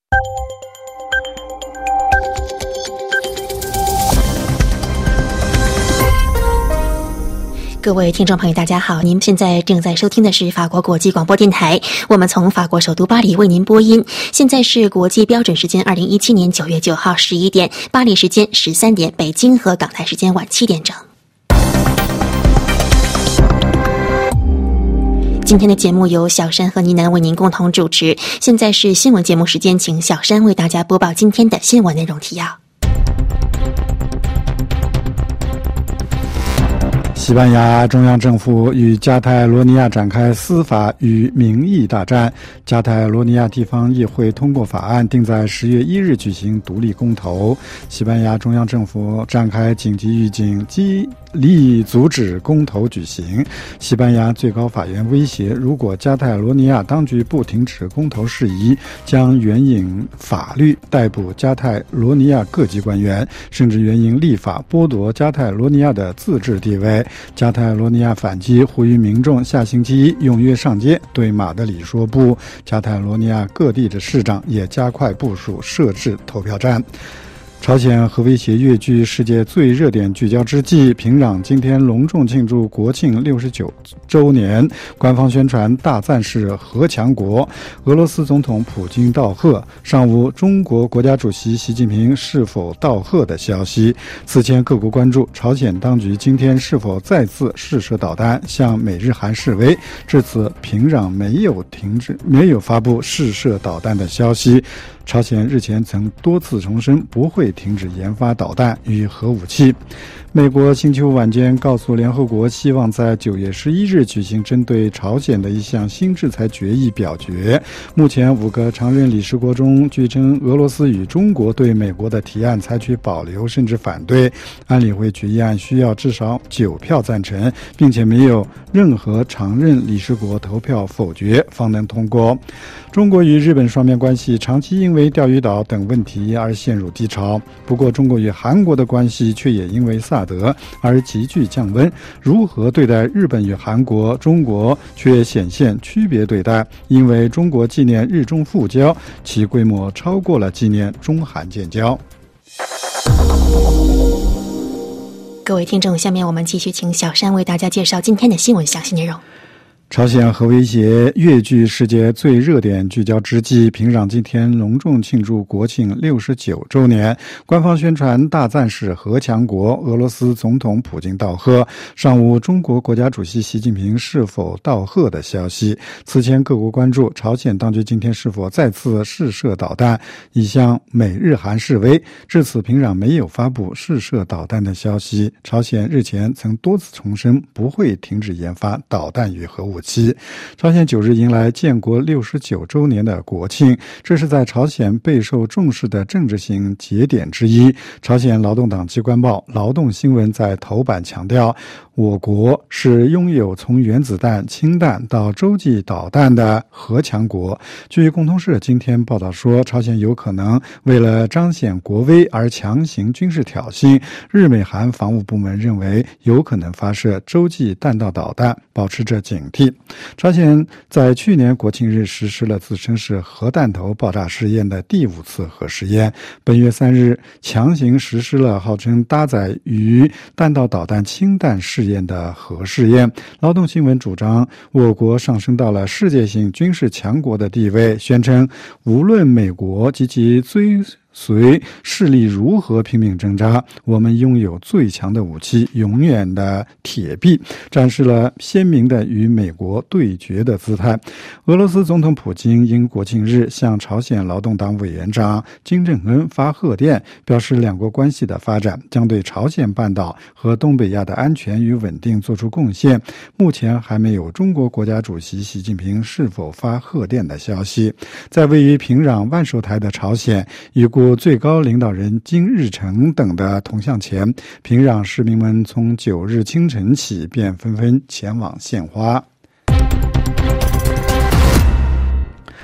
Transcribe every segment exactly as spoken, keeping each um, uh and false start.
各位听众朋友大家好，您现在正在收听的是法国国际广播电台，我们从法国首都巴黎为您播音。现在是国际标准时间二零一七年九月九号十一点，巴黎时间十三点，北京和港台时间晚七点整。今天的节目由小山和倪楠为您共同主持。现在是新闻节目时间，请小山为大家播报今天的新闻内容提要。 西班牙中央政府与加泰罗尼亚展开司法与民意大战。加泰罗尼亚地方议会通过法案，定在十月一日举行独立公投。西班牙中央政府展开紧急预警，极力阻止公投举行。西班牙最高法院威胁，如果加泰罗尼亚当局不停止公投事宜，将援引法律逮捕加泰罗尼亚各级官员，甚至援引立法剥夺加泰罗尼亚的自治地位。加泰罗尼亚反击，呼吁民众下星期一踊跃上街对马德里说不。加泰罗尼亚各地的市长也加快部署设置投票站。朝鲜核威胁跃居世界最热点聚焦之际，平壤今天隆重庆祝国庆六十九周年，官方宣传大赞是核强国。俄罗斯总统普京道贺，尚无中国国家主席习近平是否道贺的消息。此前各国关注朝鲜当局今天是否再次试射导弹向美日韩示威，至此平壤没有停止没有发布试射导弹的消息。朝鲜日前曾多次重申不会停止研发导弹与核武器。美国星期五晚间告诉联合国，希望在九月十一日举行针对朝鲜的一项新制裁决议表决。目前五个常任理事国中，据称俄罗斯与中国对美国的提案采取保留甚至反对。安理会决议案需要至少九票赞成，并且没有任何常任理事国投票否决方能通过。中国与日本双边关系长期因为钓鱼岛等问题而陷入低潮，不过中国与韩国的关系却也因为萨德而急剧降温。如何对待日本与韩国，中国却显现区别对待，因为中国纪念日中复交，其规模超过了纪念中韩建交。 各位听众，下面我们继续请小山为大家介绍今天的新闻详细内容。 朝鲜核威胁跃居世界最热点聚焦之际，平壤今天隆重庆祝国庆六十九周年，官方宣传大赞是核强国。俄罗斯总统普京道贺，尚无中国国家主席习近平是否道贺的消息。此前各国关注朝鲜当局今天是否再次试射导弹，以向美日韩示威，至此平壤没有发布试射导弹的消息。朝鲜日前曾多次重申不会停止研发导弹与核武器。朝鲜九日迎来建国六十九周年的国庆，这是在朝鲜备受重视的政治性节点之一。朝鲜劳动党机关报《劳动新闻》在头版强调，我国是拥有从原子弹、氢弹到洲际导弹的核强国。据共同社今天报道说，朝鲜有可能为了彰显国威而强行军事挑衅，日美韩防务部门认为有可能发射洲际弹道导弹，保持着警惕。朝鲜在去年国庆日实施了自称是核弹头爆炸试验的第五次核试验，本月三日强行实施了号称搭载于弹道导弹氢弹试验的核试验。劳动新闻主张我国上升到了世界性军事强国的地位，宣称无论美国及其追随势力如何拼命挣扎，我们拥有最强的武器，永远的铁臂，展示了鲜明的与美国对决的姿态。俄罗斯总统普京因国庆日向朝鲜劳动党委员长金正恩发贺电，表示两国关系的发展将对朝鲜半岛和东北亚的安全与稳定做出贡献。目前还没有中国国家主席习近平是否发贺电的消息。在位于平壤万寿台的朝鲜，已故最高领导人金日成等的铜像前，平壤市民们从九日清晨起便纷纷前往献花。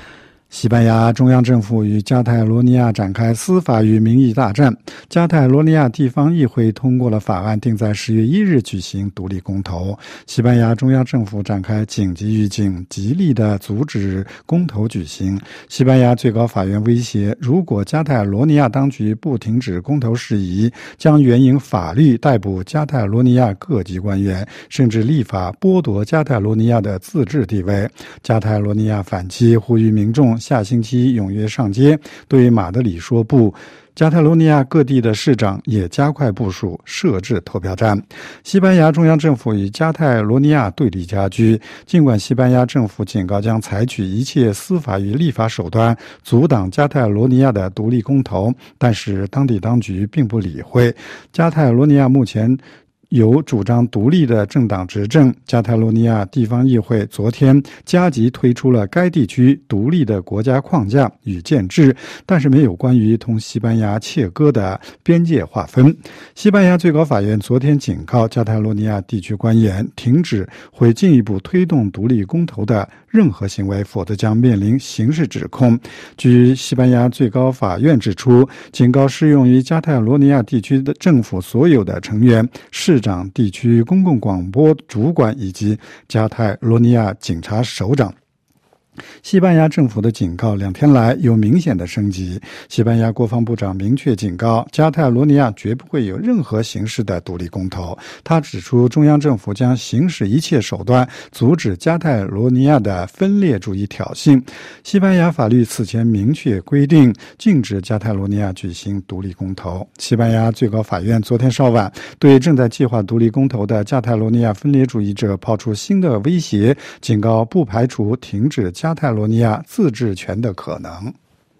西班牙中央政府与加泰罗尼亚展开司法与民意大战。加泰罗尼亚地方议会通过了法案，定在十月一日举行独立公投。西班牙中央政府展开紧急预警，极力的阻止公投举行。西班牙最高法院威胁，如果加泰罗尼亚当局不停止公投事宜，将援引法律逮捕加泰罗尼亚各级官员，甚至立法剥夺加泰罗尼亚的自治地位。加泰罗尼亚反击，呼吁民众下星期踊跃上街，对马德里说不。加泰罗尼亚各地的市长也加快部署，设置投票站。西班牙中央政府与加泰罗尼亚对立加剧，尽管西班牙政府警告将采取一切司法与立法手段阻挡加泰罗尼亚的独立公投，但是当地当局并不理会。加泰罗尼亚目前由主张独立的政党执政。加泰罗尼亚地方议会昨天加急推出了该地区独立的国家框架与建制，但是没有关于同西班牙切割的边界划分。西班牙最高法院昨天警告加泰罗尼亚地区官员，停止会进一步推动独立公投的任何行为，否则将面临刑事指控。据西班牙最高法院指出，警告适用于加泰罗尼亚地区的政府所有的成员、市长、地区公共广播主管以及加泰罗尼亚警察首长。西班牙政府的警告两天来有明显的升级。西班牙国防部长明确警告，加泰罗尼亚绝不会有任何形式的独立公投。他指出，中央政府将行使一切手段阻止加泰罗尼亚的分裂主义挑衅。西班牙法律此前明确规定，禁止加泰罗尼亚举行独立公投。西班牙最高法院昨天稍晚对正在计划独立公投的加泰罗尼亚分裂主义者抛出新的威胁，警告不排除停止加泰罗尼亚自治权的可能。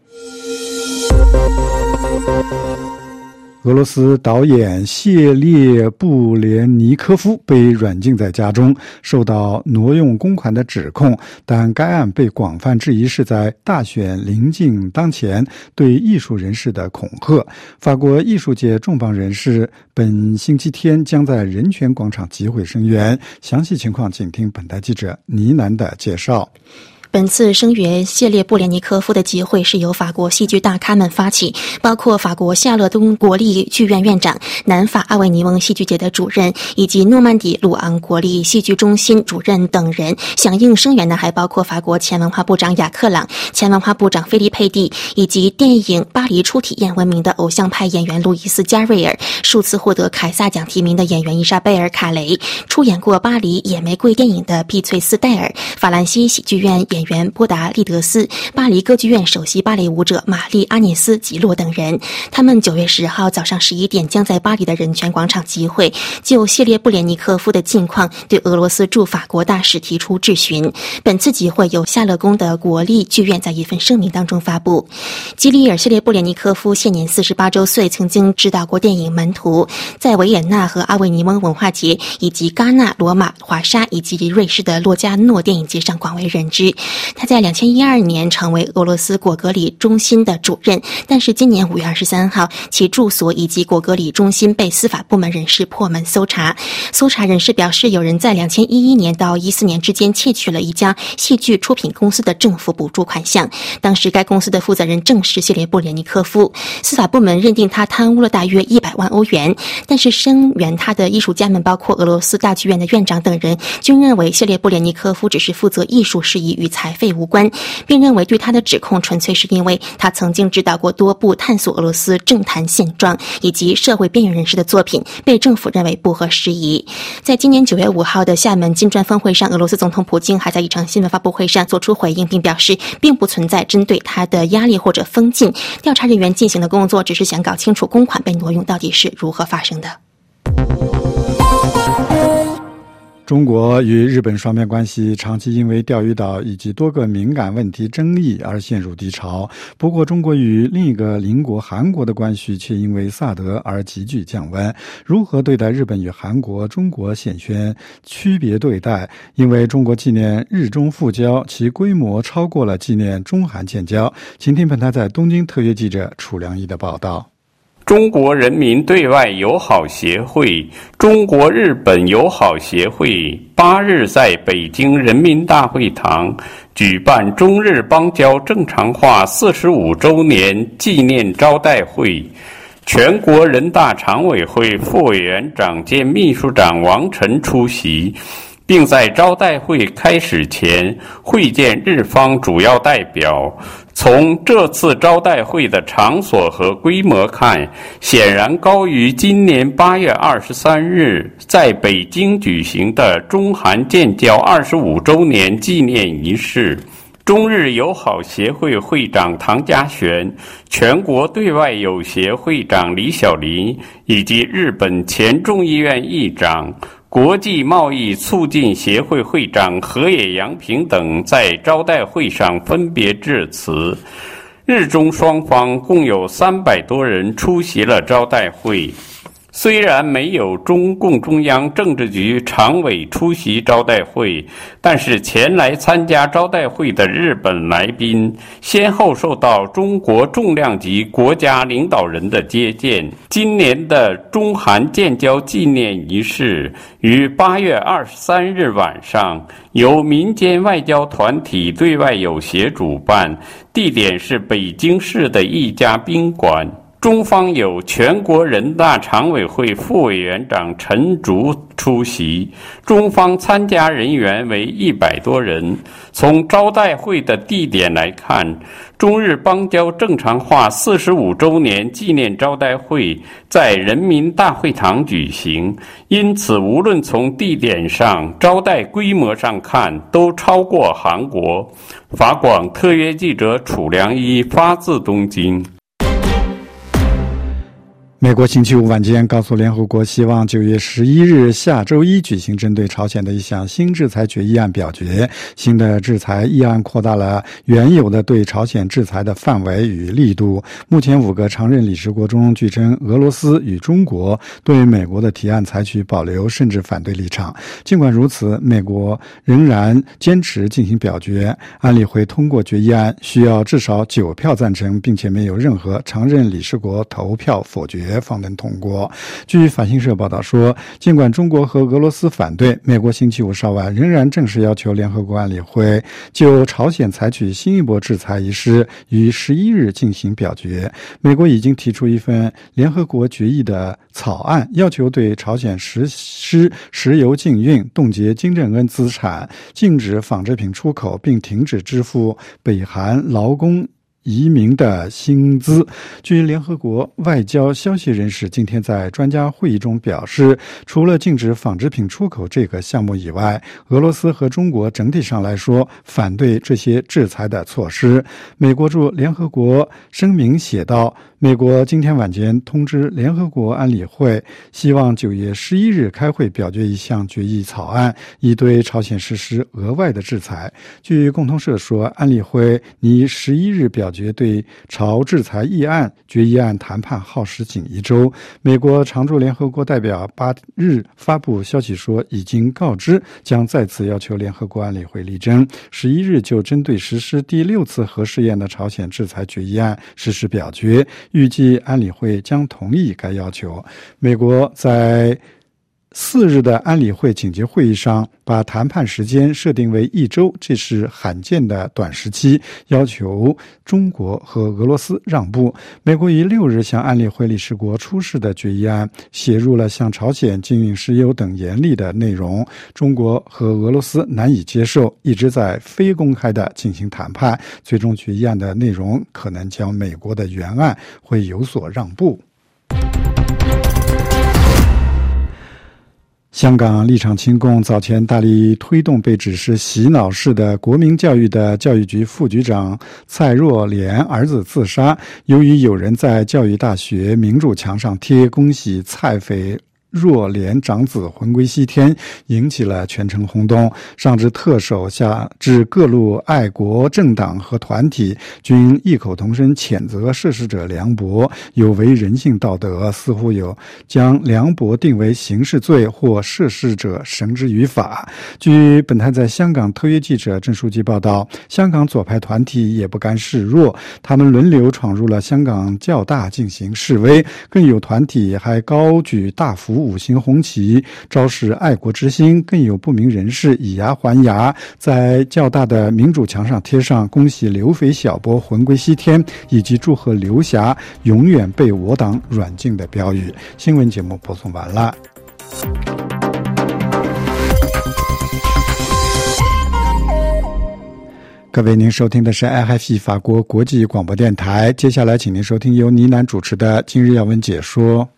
俄罗斯导演谢列布连尼科夫被软禁在家中，受到挪用公款的指控，但该案被广泛质疑是在大选临近当前对艺术人士的恐吓。法国艺术界重磅人士本星期天将在人权广场集会声援，详细情况请听本台记者倪楠的介绍。 本次声援谢列布连尼科夫的集会是由法国戏剧大咖们发起，包括法国夏勒东国立剧院院长、南法阿维尼翁戏剧节的主任以及诺曼底鲁昂国立戏剧中心主任等人。响应声援的还包括法国前文化部长雅克朗、前文化部长菲利佩蒂以及电影《巴黎初体验》闻名的偶像派演员路易斯加瑞尔，数次获得凯撒奖提名的演员伊莎贝尔卡雷，出演过巴黎野玫瑰电影的碧翠丝戴尔，法兰西喜剧院演员波达利德斯，巴黎歌剧院首席芭蕾舞者玛丽阿涅斯吉洛等人。他们九月十号早上十一点将在巴黎的人权广场集会，就谢列布连尼科夫的近况对俄罗斯驻法国大使提出质询。本次集会由夏勒宫的国立剧院在一份声明当中发布。基里尔谢列布连尼科夫现年四十八周岁，曾经执导过电影《门徒》，在维也纳和阿维尼翁文化节以及戛纳、罗马、华沙以及瑞士的洛加诺电影节上广为人知。他在二零一二年成为俄罗斯果戈里中心的主任，但是今年五月二十三号，其住所以及果戈里中心被司法部门人士破门搜查。搜查人士表示，有人在二零一一年到一四年之间窃取了一家戏剧出品公司的政府补助款项。当时该公司的负责人正是谢列布连尼科夫，司法部门认定他贪污了大约一百万欧元。但是声援他的艺术家们，包括俄罗斯大剧院的院长等人，均认为谢列布连尼科夫只是负责艺术事宜与财费无关，并认为对他的指控纯粹是因为他曾经指导过多部探索俄罗斯政坛现状以及社会边缘人士的作品，被政府认为不合时宜。在今年九月五号的厦门金砖峰会上，俄罗斯总统普京还在一场新闻发布会上做出回应，并表示并不存在针对他的压力或者封禁，调查人员进行的工作只是想搞清楚公款被挪用到底是如何发生的。 中国与日本双边关系长期因为钓鱼岛以及多个敏感问题争议而陷入低潮。不过，中国与另一个邻国韩国的关系却因为萨德而急剧降温。如何对待日本与韩国，中国显宣区别对待，因为中国纪念日中复交，其规模超过了纪念中韩建交。请听本台在东京特约记者楚良一的报道。 中国人民对外友好协会、中国日本友好协会八日在北京人民大会堂举办中日邦交正常化四十五周年纪念招待会。全国人大常委会副委员长兼秘书长王晨出席，并在招待会开始前会见日方主要代表。从这次招待会的场所和规模看，显然高于今年八月二十三日在北京举行的中韩建交二十五周年纪念仪式。中日友好协会会长唐家璇、全国对外友协会长李小林以及日本前众议院议长、国际贸易促进协会会长河野洋平等在招待会上分别致辞。日中双方共有三百多人出席了招待会。虽然没有中共中央政治局常委出席招待会，但是前来参加招待会的日本来宾先后受到中国重量级国家领导人的接见。今年的中韩建交纪念仪式于八月二十三日晚上由民间外交团体对外友协主办，地点是北京市的一家宾馆。中方有全国人大常委会副委员长陈竹出席，中方参加人员为一百多人。从招待会的地点来看，中日邦交正常化四十五周年纪念招待会在人民大会堂举行，因此无论从地点上、招待规模上看，都超过韩国。法广特约记者楚良一发自东京。 美国星期五晚间告诉联合国，希望九月十一日下周一举行针对朝鲜的一项新制裁决议案表决。新的制裁议案扩大了原有的对朝鲜制裁的范围与力度。目前五个常任理事国中，据称俄罗斯与中国对美国的提案采取保留甚至反对立场。尽管如此，美国仍然坚持进行表决。安理会通过决议案需要至少九票赞成，并且没有任何常任理事国投票否决方能通过。据法新社报道说，尽管中国和俄罗斯反对，美国星期五稍晚仍然正式要求联合国安理会就朝鲜采取新一波制裁一事于十一日进行表决。美国已经提出一份联合国决议的草案，要求对朝鲜实施石油禁运、冻结金正恩资产、禁止纺织品出口，并停止支付北韩劳工移民的薪资。据联合国外交消息人士今天在专家会议中表示，除了禁止纺织品出口这个项目以外，俄罗斯和中国整体上来说反对这些制裁的措施。美国驻联合国声明写道，美国今天晚间通知联合国安理会，希望九月十一日开会表决一项决议草案，以对朝鲜实施额外的制裁。据共同社说，安理会拟十一日表决对朝制裁议案，决议案谈判耗时仅一周。美国常驻联合国代表八日发布消息说，已经告知将再次要求联合国安理会力争，十一日就针对实施第六次核试验的朝鲜制裁决议案实施表决，预计安理会将同意该要求。美国在四日的安理会紧急会议上把谈判时间设定为一周，这是罕见的短时期，要求中国和俄罗斯让步。美国于六日向安理会理事国出示的决议案写入了向朝鲜禁运石油等严厉的内容，中国和俄罗斯难以接受，一直在非公开的进行谈判，最终决议案的内容可能将美国的原案会有所让步。香港立场亲共早前大力推动被指是洗脑式的国民教育的教育局副局长蔡若莲儿子自杀，由于有人在教育大学名柱墙上贴恭喜蔡匪若莲长子魂归西天，引起了全城轰动。上至特首，下至各路爱国政党和团体，均异口同声谴责涉事者梁博有违人性道德，似乎有将梁博定为刑事罪或涉事者绳之于法。据本台在香港特约记者郑书记报道，香港左派团体也不甘示弱，他们轮流闯入了香港教大进行示威，更有团体还高举大幅五星红旗，昭示爱国之心。更有不明人士以牙还牙，在教大的民主墙上贴上恭喜刘肥小博魂归西天以及祝贺刘霞永远被我党软禁的标语。新闻节目播送完了。各位，您收听的是 I F E 法国国际广播电台，接下来请您收听由倪楠主持的今日要闻解说。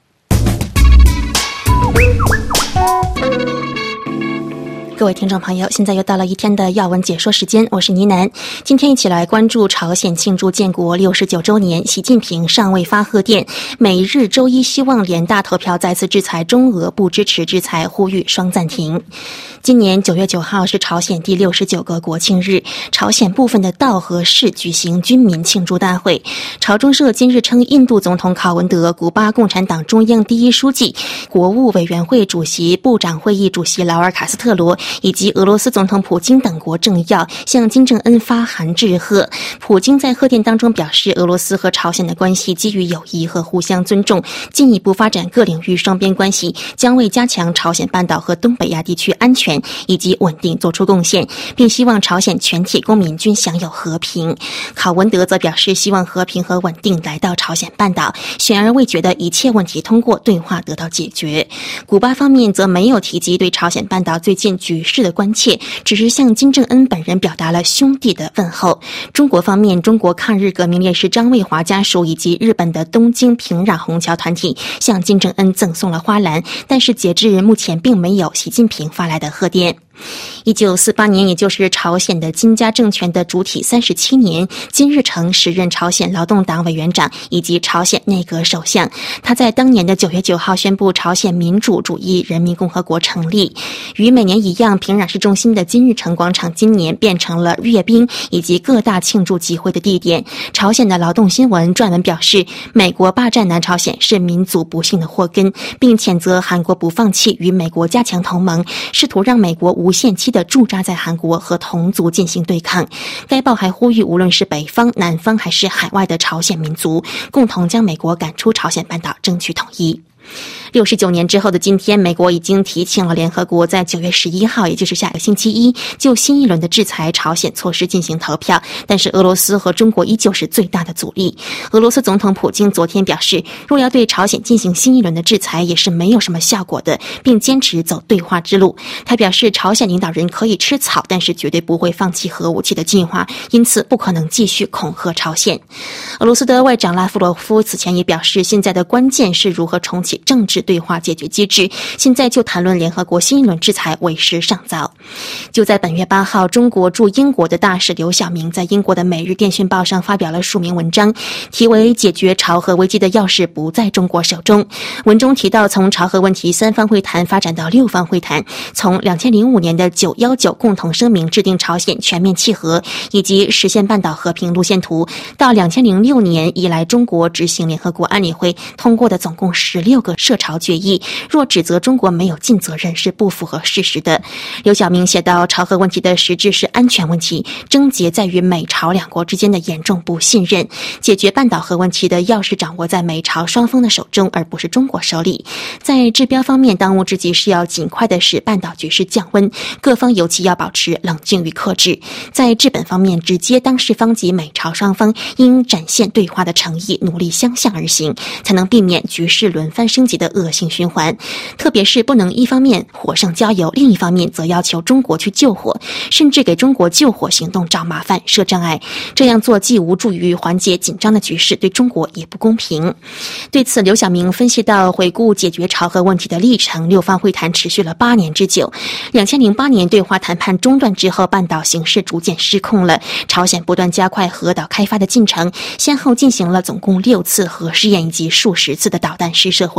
各位听众朋友，现在又到了一天的要闻解说时间，我是倪楠。今天一起来关注朝鲜庆祝建国六十九周年，习近平尚未发贺电，美日周一希望联大投票再次制裁中俄，不支持制裁，呼吁双暂停。今年九月九号是朝鲜第六十九个国庆日，朝鲜部分的道和市举行军民庆祝大会。朝中社今日称，印度总统考文德、古巴共产党中央第一书记、国务委员会主席、部长会议主席劳尔·卡斯特罗以及俄罗斯总统普京等国政要向金正恩发函致贺。普京在贺电当中表示，俄罗斯和朝鲜的关系基于友谊和互相尊重，进一步发展各领域双边关系，将为加强朝鲜半岛和东北亚地区安全以及稳定做出贡献，并希望朝鲜全体公民均享有和平。考文德则表示，希望和平和稳定来到朝鲜半岛，悬而未决的一切问题通过对话得到解决。古巴方面则没有提及对朝鲜半岛最近局势的关切，只是向金正恩本人表达了兄弟的问候。中国方面，中国抗日革命烈士张卫华家属以及日本的东京平壤虹桥团体向金正恩赠送了花篮，但是截至目前并没有习近平发来的贺电。一九四八年，也就是朝鲜的金家政权的主体三十七年，金日成时任朝鲜劳动党委员长以及朝鲜内阁首相。他在当年的九月九号宣布朝鲜民主主义人民共和国成立。与每年一样，平壤市中心的金日成广场今年变成了阅兵以及各大庆祝集会的地点。朝鲜的劳动新闻撰文表示，美国霸占南朝鲜是民族不幸的祸根，并谴责韩国不放弃与美国加强同盟，试图让美国无限期的驻扎在韩国和同族进行对抗。该报还呼吁，无论是北方、南方还是海外的朝鲜民族，共同将美国赶出朝鲜半岛，争取统一。六十九年之后的今天，美国已经提请了联合国在九月十一号，也就是下个星期一，就新一轮的制裁朝鲜措施进行投票，但是俄罗斯和中国依旧是最大的阻力。俄罗斯总统普京昨天表示，若要对朝鲜进行新一轮的制裁，也是没有什么效果的，并坚持走对话之路。他表示，朝鲜领导人可以吃草，但是绝对不会放弃核武器的进化，因此不可能继续恐吓朝鲜。俄罗斯的外长拉夫罗夫此前也表示，现在的关键是如何重启政治对话解决机制，现在就谈论联合国新一轮制裁为时尚早。就在本月八号，中国驻英国的大使刘晓明在英国的《每日电讯报》上发表了署名文章，题为解决朝核危机的钥匙不在中国手中。文中提到，从朝核问题三方会谈发展到六方会谈，从二零零五年的九一九共同声明制定朝鲜全面契合以及实现半岛和平路线图，到二零零六年以来中国执行联合国安理会通过的总共十六个涉朝决议，若指责中国没有尽责任是不符合事实的。刘晓明写道，朝核问题的实质是安全问题，症结在于美朝两国之间的严重不信任，解决半岛核问题的钥匙掌握在美朝双方的手中，而不是中国手里。在治标方面，当务之急是要尽快的使半岛局势降温，各方尤其要保持冷静与克制。在治本方面，直接当事方及美朝双方应展现对话的诚意，努力相向而行，才能避免局势轮番升级的恶性循环。特别是不能一方面火上浇油，另一方面则要求中国去救火，甚至给中国救火行动找麻烦设障碍。这样做既无助于缓解紧张的局势，对中国也不公平。对此，刘晓明分析到，回顾解决朝核问题的历程，六方会谈持续了八年之久。二零零八年对话谈判中断之后，半岛形势逐渐失控了，朝鲜不断加快核岛开发的进程，先后进行了总共六次核试验以及数十次的导弹试射活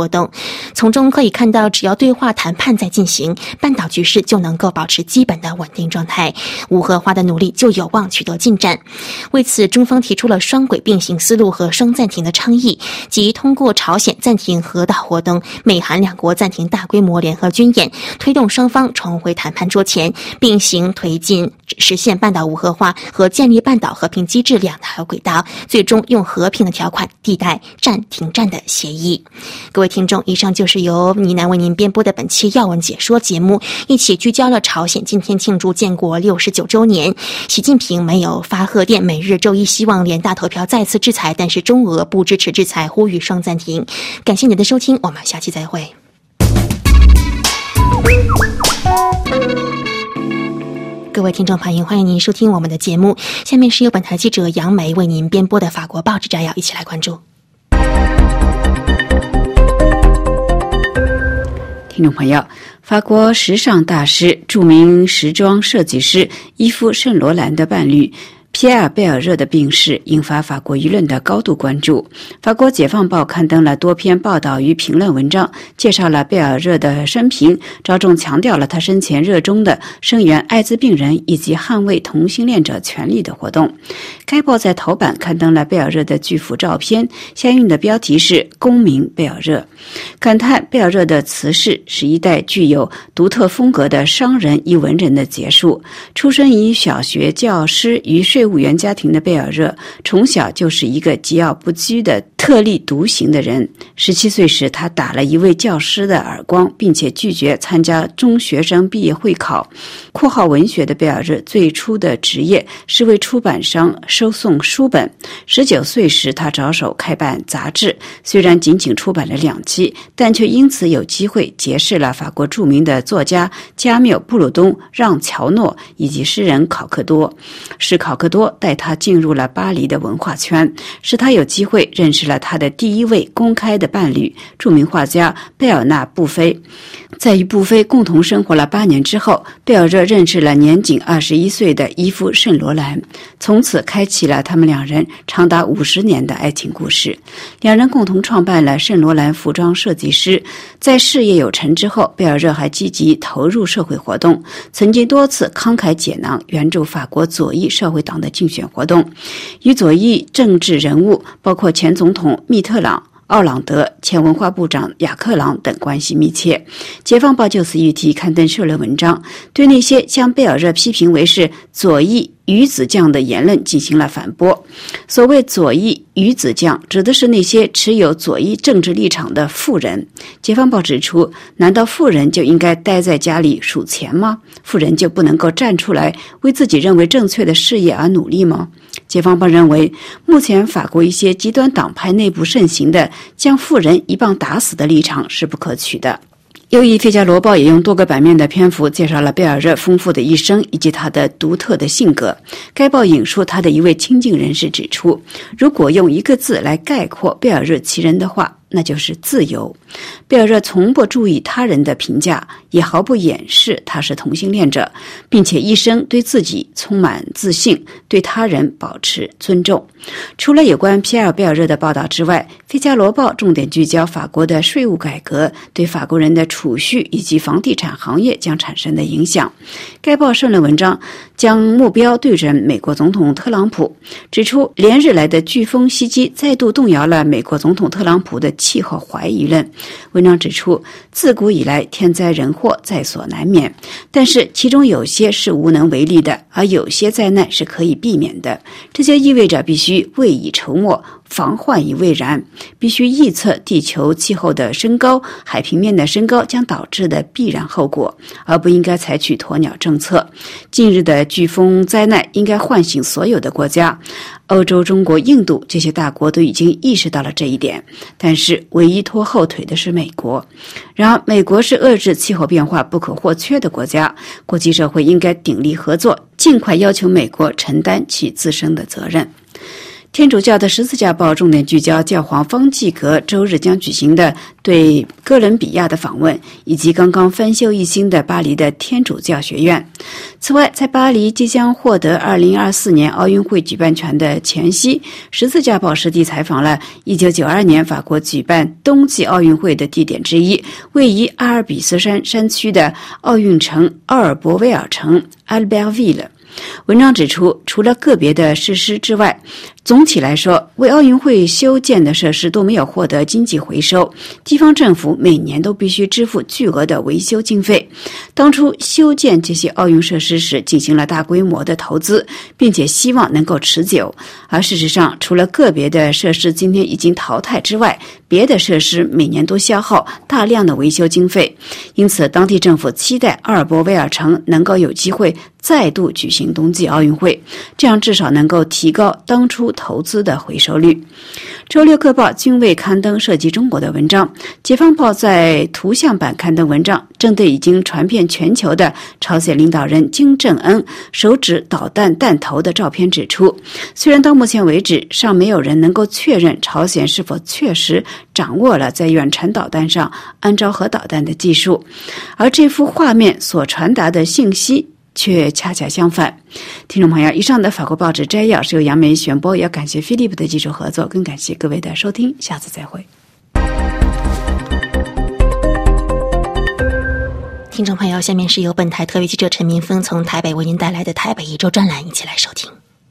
活动。从中可以看到，只要对话谈判在进行，半岛局势就能够保持基本的稳定状态，无核化的努力就有望取得进展。为此，中方提出了双轨并行思路和双暂停的倡议，即通过朝鲜暂停核岛活动，美韩两国暂停大规模联合军演，推动双方重回谈判桌前，并行推进实现半岛无核化和建立半岛和平机制两条轨道，最终用和平的条款替代暂停战的协议。各位听众，以上就是由倪楠为您编播的本期要闻解说节目，一起聚焦了朝鲜今天庆祝建国六十九周年。习近平没有发贺电，美日周一希望联大投票再次制裁，但是中俄不支持制裁，呼吁双暂停。感谢您的收听，我们下期再会。各位听众朋友，欢迎您收听我们的节目。下面是由本台记者杨梅为您编播的法国报纸摘要，一起来关注。 听众朋友，法国时尚大师、著名时装设计师伊夫·圣罗兰的伴侣皮埃尔·贝尔热的病逝引发法国舆论的高度关注。法国解放报刊登了多篇报道与评论文章，介绍了贝尔热的生平，着重强调了他生前热衷的声援艾滋病人以及捍卫同性恋者权利的活动。该报在头版刊登了贝尔热的巨幅照片，相应的标题是“公民贝尔热”，感叹贝尔热的辞世是一代具有独特风格的商人与文人的结束。出身于小学教师与税务员家庭的贝尔热，从小就是一个桀骜不拘的特立独行的人。十七岁时，他打了一位教师的耳光，并且拒绝参加中学生毕业会考。括号文学的贝尔热最初的职业是为出版商收送书本。十九岁时，他着手开办杂志，虽然仅仅出版了两期，但却因此有机会结识了法国著名的作家加缪、布鲁东、让·乔诺以及诗人考克多。是考克多带他进入了巴黎的文化圈，使他有机会认识了他的第一位公开的伴侣，著名画家贝尔纳·布菲。在与布菲共同生活了八年之后，贝尔热认识了年仅二十一岁的伊夫·圣罗兰，从此开启了他们两人长达五十年的爱情故事。两人共同创办了圣罗兰服装设计师。在事业有成之后，贝尔热还积极投入社会活动，曾经多次慷慨解囊援助法国左翼社会党的竞选活动，与左翼政治人物包括前总统密特朗、奥朗德、前文化部长雅克朗等关系密切。解放报就此议题刊登社论文章，对那些将贝尔热批评为是左翼鱼子酱的言论进行了反驳。所谓左翼鱼子酱，指的是那些持有左翼政治立场的富人。解放报指出，难道富人就应该待在家里数钱吗？富人就不能够站出来为自己认为正确的事业而努力吗？解放报认为，目前法国一些极端党派内部盛行的将富人一棒打死的立场是不可取的。又以《费加罗报》也用多个版面的篇幅介绍了贝尔热丰富的一生以及他的独特的性格。该报引述他的一位亲近人士指出，如果用一个字来概括贝尔热其人的话，那就是自由。贝尔热从不注意他人的评价，也毫不掩饰他是同性恋者，并且一生对自己充满自信，对他人保持尊重。除了有关皮埃尔·贝尔热的报道之外，《费加罗报》重点聚焦法国的税务改革对法国人的储蓄以及房地产行业将产生的影响。该报社论文章将目标对准美国总统特朗普，指出连日来的飓风袭击再度动摇了美国总统特朗普的气候怀疑论。文章指出，自古以来天灾人祸在所难免，但是其中有些是无能为力的，而有些灾难是可以避免的。这就意味着必须未雨绸缪，防患于未然，必须预测地球气候的升高、海平面的升高将导致的必然后果，而不应该采取鸵鸟政策。近日的飓风灾难应该唤醒所有的国家，欧洲、中国、印度这些大国都已经意识到了这一点，但是唯一拖后腿的是美国。然而，美国是遏制气候变化不可或缺的国家，国际社会应该鼎力合作，尽快要求美国承担其自身的责任。 天主教的十字架报重点聚焦教皇方济各周日将举行的对哥伦比亚的访问，以及刚刚翻修一新的巴黎的天主教学院。此外，在巴黎即将获得二零二四年奥运会举办权的前夕，十字架报实地采访了一九九二年法国举办冬季奥运会的地点之一，位于阿尔卑斯山山区的奥运城奥尔博威尔城 Albertville。文章指出，除了个别的设施之外，总体来说，为奥运会修建的设施都没有获得经济回收，地方政府每年都必须支付巨额的维修经费。当初修建这些奥运设施时进行了大规模的投资，并且希望能够持久，而事实上，除了个别的设施今天已经淘汰之外，别的设施每年都消耗大量的维修经费。因此，当地政府期待阿尔博威尔城能够有机会再度举行冬季奥运会，这样至少能够提高当初投资的回收率。周六各报均未刊登涉及中国的文章，解放报在图像版刊登文章，针对已经传遍全球的朝鲜领导人金正恩手指导弹弹头的照片指出，虽然到目前为止尚没有人能够确认朝鲜是否确实掌握了在远程导弹上安装核导弹的技术，而这幅画面所传达的信息却恰恰相反。听众朋友，以上的法国报纸摘要是由杨梅选播，也要感谢菲利普的技术合作，更感谢各位的收听，下次再会。 听众朋友，下面是由本台特约记者陈明峰从台北为您带来的台北一周专栏，一起来收听。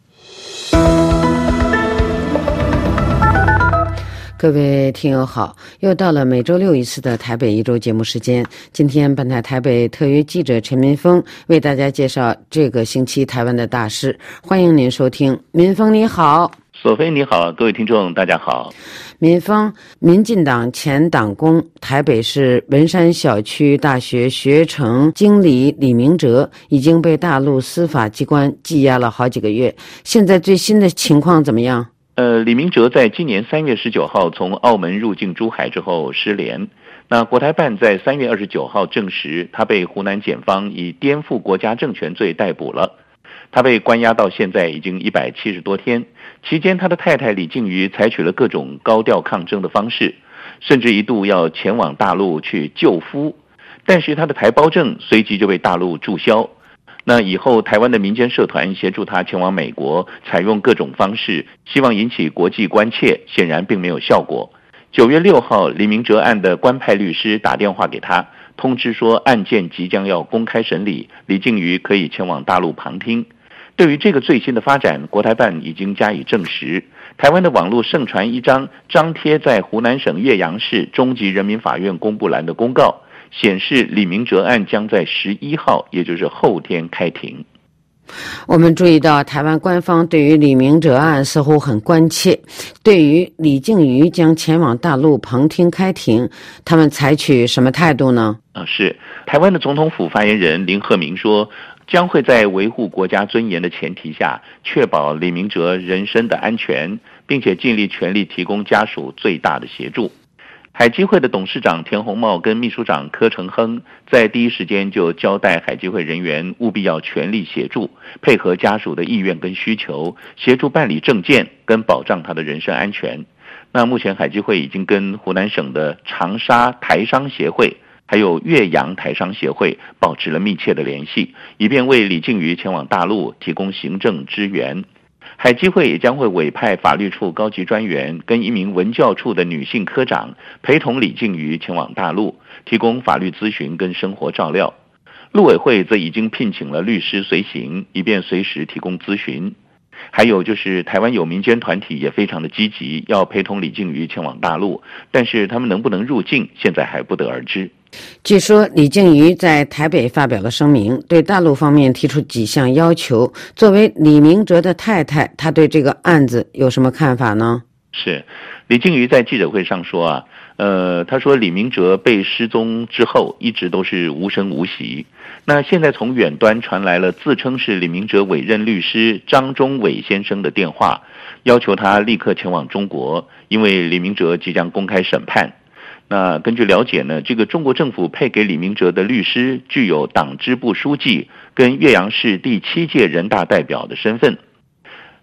各位听友好，又到了每周六一次的台北一周节目时间。今天本台台北特约记者陈民峰为大家介绍这个星期台湾的大事，欢迎您收听。民峰你好。 索菲你好，各位听众大家好。 民峰，民进党前党工台北市文山小区大学学程经理李明哲已经被大陆司法机关羁押了好几个月，现在最新的情况怎么样？ 呃，李明哲在今年三月十九号从澳门入境珠海之后失联。那国台办在三月二十九号证实，他被湖南检方以颠覆国家政权罪逮捕了。他被关押到现在已经一百七十多天，期间他的太太李静瑜采取了各种高调抗争的方式，甚至一度要前往大陆去救夫，但是他的台胞证随即就被大陆注销。那以后台湾的民间社团协助他前往美国，采用各种方式希望引起国际关切，显然并没有效果。九月六号，李明哲案的官派律师打电话给他，通知说案件即将要公开审理，李静瑜可以前往大陆旁听。对于这个最新的发展，国台办已经加以证实。台湾的网络盛传一张张贴在湖南省岳阳市中级人民法院公布栏的公告，显示李明哲案将在十一号，也就是后天开庭。 我们注意到台湾官方对于李明哲案似乎很关切，对于李静瑜将前往大陆旁听开庭，他们采取什么态度呢？ 啊，是台湾的总统府发言人林鹤鸣说，将会在维护国家尊严的前提下，确保李明哲人身的安全，并且尽力全力提供家属最大的协助。海基会的董事长田宏茂跟秘书长柯成亨在第一时间就交代海基会人员务必要全力协助，配合家属的意愿跟需求，协助办理证件跟保障他的人身安全。那目前海基会已经跟湖南省的长沙台商协会还有岳阳台商协会保持了密切的联系，以便为李静瑜前往大陆提供行政支援。海基会也将会委派法律处高级专员跟一名文教处的女性科长陪同李静瑜前往大陆，提供法律咨询跟生活照料。陆委会则已经聘请了律师随行，以便随时提供咨询。还有就是台湾有民间团体也非常的积极，要陪同李静瑜前往大陆，但是他们能不能入境，现在还不得而知。 据说李静瑜在台北发表了声明，对大陆方面提出几项要求。作为李明哲的太太，她对这个案子有什么看法呢？ 是，李静瑜在记者会上说啊，呃，他说李明哲被失踪之后一直都是无声无息。那现在从远端传来了自称是李明哲委任律师张忠伟先生的电话，要求他立刻前往中国，因为李明哲即将公开审判。那根据了解呢，这个中国政府配给李明哲的律师具有党支部书记跟岳阳市第七届人大代表的身份。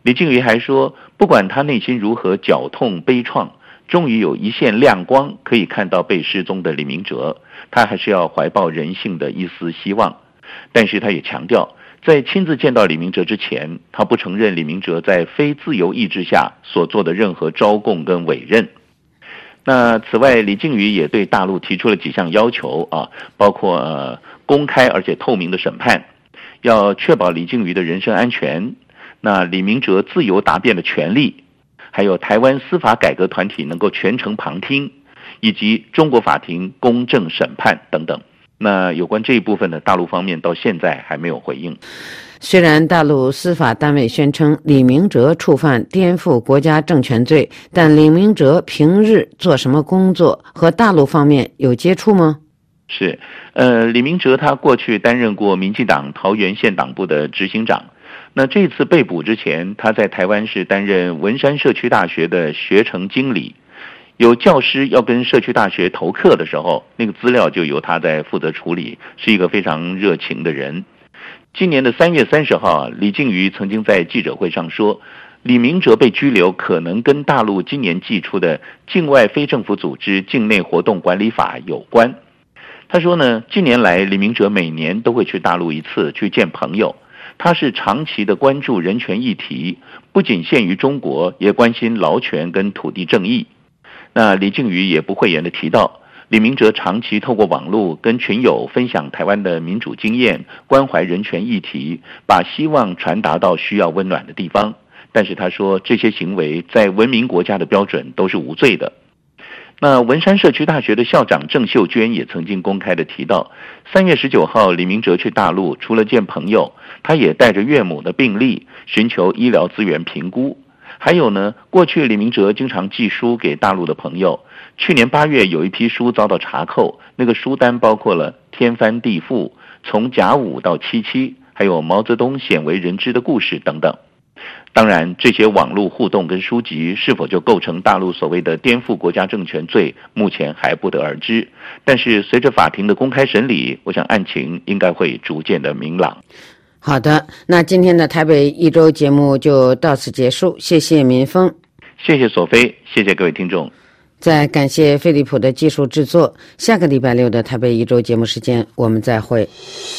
李靖宇还说，不管他内心如何绞痛悲怆，终于有一线亮光可以看到被失踪的李明哲，他还是要怀抱人性的一丝希望。但是他也强调，在亲自见到李明哲之前，他不承认李明哲在非自由意志下所做的任何招供跟委任。那此外，李靖宇也对大陆提出了几项要求啊，包括呃公开而且透明的审判，要确保李靖宇的人身安全，那李明哲自由答辩的权利，还有台湾司法改革团体能够全程旁听，以及中国法庭公正审判等等。那有关这一部分呢，大陆方面到现在还没有回应。 虽然大陆司法单位宣称李明哲触犯颠覆国家政权罪，但李明哲平日做什么工作，和大陆方面有接触吗？ 是，呃，李明哲他过去担任过民进党桃园县党部的执行长。那这次被捕之前，他在台湾是担任文山社区大学的学程经理。有教师要跟社区大学投课的时候，那个资料就由他在负责处理，是一个非常热情的人。今年的三月三十号，李靖宇曾经在记者会上说，李明哲被拘留可能跟大陆今年寄出的《境外非政府组织境内活动管理法》有关。他说呢，近年来李明哲每年都会去大陆一次，去见朋友。他是长期的关注人权议题，不仅限于中国，也关心劳权跟土地正义。那李靖宇也不讳言地提到，李明哲长期透过网络跟群友分享台湾的民主经验，关怀人权议题，把希望传达到需要温暖的地方。但是他说，这些行为在文明国家的标准都是无罪的。那文山社区大学的校长郑秀娟也曾经公开地提到，三月十九号李明哲去大陆，除了见朋友，他也带着岳母的病历，寻求医疗资源评估。还有呢，过去李明哲经常寄书给大陆的朋友。去年八月有一批书遭到查扣，那个书单包括了《天翻地覆》、从甲午到七七，还有毛泽东鲜为人知的故事等等。当然，这些网络互动跟书籍是否就构成大陆所谓的颠覆国家政权罪，目前还不得而知。但是随着法庭的公开审理，我想案情应该会逐渐的明朗。 好的，那今天的台北一周节目就到此结束，谢谢民峰， 谢谢索菲，谢谢各位听众。 再感谢飞利浦的技术制作。下个礼拜六的台北一周节目时间，我们再会。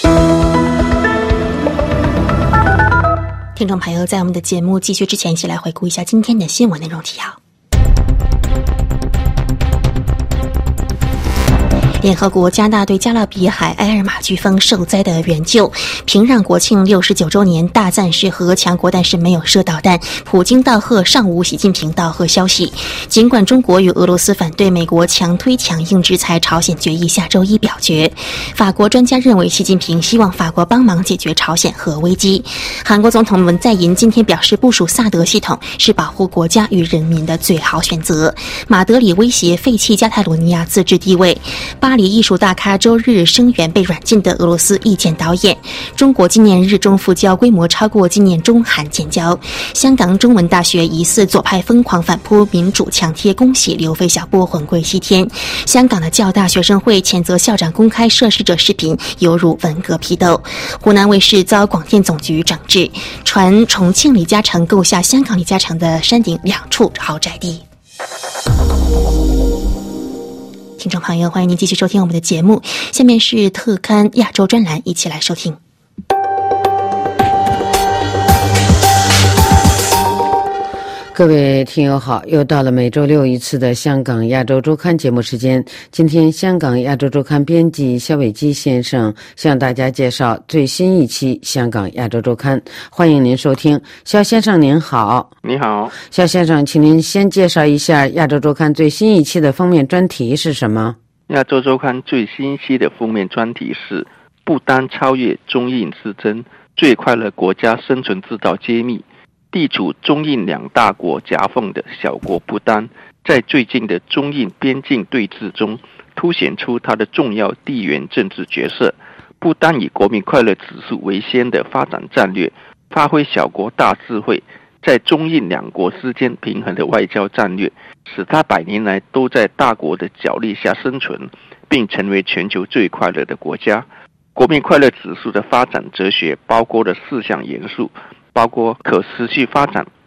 听众朋友，在我们的节目继续之前，一起来回顾一下今天的新闻内容提要。联合国加大对加勒比海埃尔马飓风受灾的援救，平壤国庆六十九周年大赞是核强国，但是没有射导弹。普京道贺上午习近平道贺消息。尽管中国与俄罗斯反对美国强推强硬制裁朝鲜决议下周一表决。法国专家认为，习近平希望法国帮忙解决朝鲜核危机。韩国总统文在寅今天表示，部署萨德系统是保护国家与人民的最好选择。马德里威胁废弃加泰罗尼亚自治地位。巴黎艺术大咖周日声援被软禁的俄罗斯意见导演。中国今年日中复交规模超过今年中韩建交。香港中文大学疑似左派疯狂反扑，民主强贴恭喜刘飞小波魂归西天。香港的教大学生会谴责校长公开涉事者视频犹如文革批斗。湖南卫视遭广电总局整治，传重庆李嘉诚购下香港李嘉诚的山顶两处豪宅地。听众朋友，欢迎您继续收听我们的节目，下面是特刊亚洲专栏，一起来收听。 各位听友好，又到了每周六一次的香港亚洲周刊节目时间。今天香港亚洲周刊编辑肖伟基先生向大家介绍最新一期香港亚洲周刊，欢迎您收听。肖先生您好。 你好。 肖先生，请您先介绍一下亚洲周刊最新一期的封面专题是什么？ 亚洲周刊最新一期的封面专题是不丹超越中印之争，最快乐国家生存之道揭秘。地处中印两大国夹缝的小国不丹，在最近的中印边境对峙中凸显出它的重要地缘政治角色。不丹以国民快乐指数为先的发展战略，发挥小国大智慧，在中印两国之间平衡的外交战略，使它百年来都在大国的角力下生存，并成为全球最快乐的国家。国民快乐指数的发展哲学包括了四项元素，包括可持续发展、